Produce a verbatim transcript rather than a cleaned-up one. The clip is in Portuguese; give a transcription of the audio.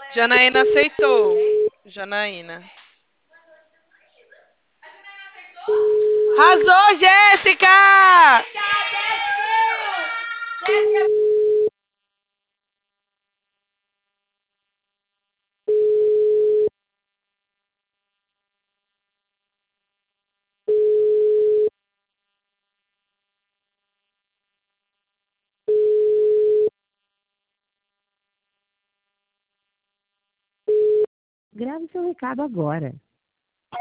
Janaína aceitou. Janaína. Arrasou, Jéssica! Grave seu recado agora.